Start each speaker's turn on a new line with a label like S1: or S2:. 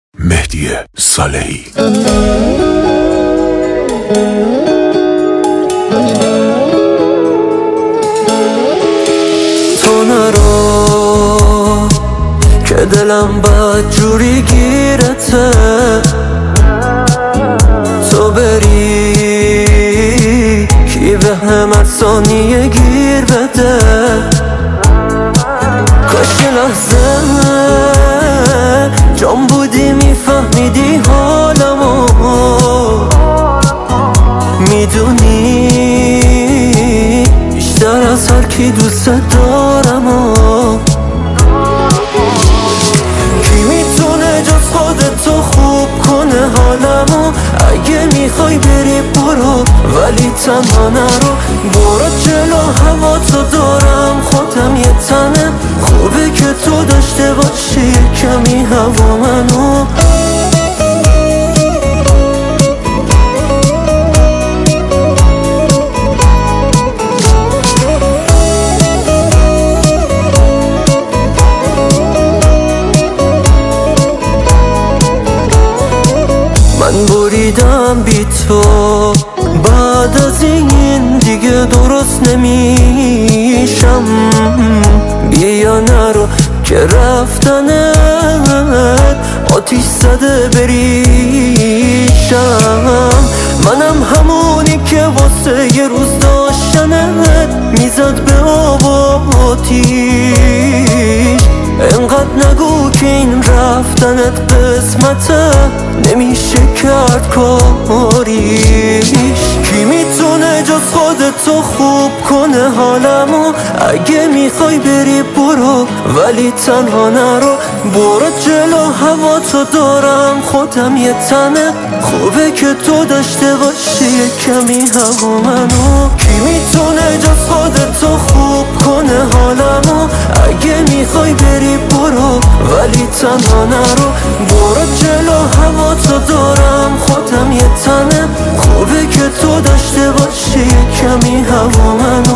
S1: مهدی صالحی.
S2: تو نرو که دلم بد جوری گیرته، تو بری کی به همه ثانیه گیر بده. کاش یه لحظه جان بودی میفهمیدی حالمو، میدونی بیشتر از هر کی دوست دارمو. کی میتونه جز خودتو خوب کنه حالمو؟ اگه میخوای بری برو ولی تنها نرو. برو جلو هوا تو دارم خودم یه تنه، خوبه که تو داشته باشی یه کمی هوا منو. من بریدم بی تو، بعد از این دیگه درست نمیشم. بیا نرو که رفتنت آتیش زده بریشم. منم همونی که واسه یه روز داشتنت میزد به آب و آتیش. انقدر نگو که این رفتنت قسمته، نمیشه کرد کاریش. کی میتونه جز خودتو خوب کنه حالمو؟ اگه میخوای بری برو ولی تنها نرو. برو جلو هوا تو دارم خودم یه تنه، خوبه که تو داشته باشی یه کمی هوا منو. کی میتونه جز خودتو خوب کنه حالمو؟ اگه میخوای بری برو ولی تنها نرو. برو جلو هوا تو دارم خودم یه تنه، خوبه که تو داشته باشی یه کمی هوا منو.